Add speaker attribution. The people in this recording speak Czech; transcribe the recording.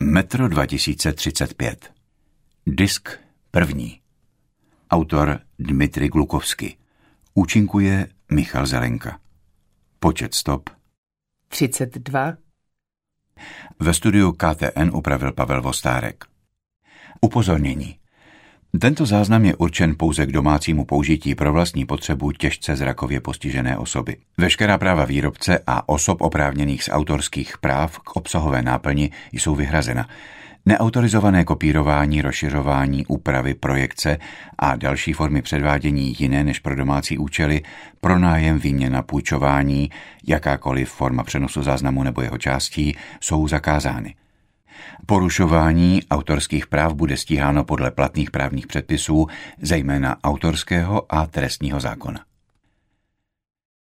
Speaker 1: Metro 2035. Disk první. Autor Dmitrij Glukovský. Účinkuje Michal Zelenka. Počet stop
Speaker 2: 32.
Speaker 1: Ve studiu KTN upravil Pavel Vostárek. Upozornění. Tento záznam je určen pouze k domácímu použití pro vlastní potřebu těžce zrakově postižené osoby. Veškerá práva výrobce a osob oprávněných z autorských práv k obsahové náplni jsou vyhrazena. Neautorizované kopírování, rozšiřování, úpravy, projekce a další formy předvádění jiné než pro domácí účely, pronájem, výměna, půjčování, jakákoliv forma přenosu záznamu nebo jeho částí jsou zakázány. Porušování autorských práv bude stíháno podle platných právních předpisů, zejména autorského a trestního zákona.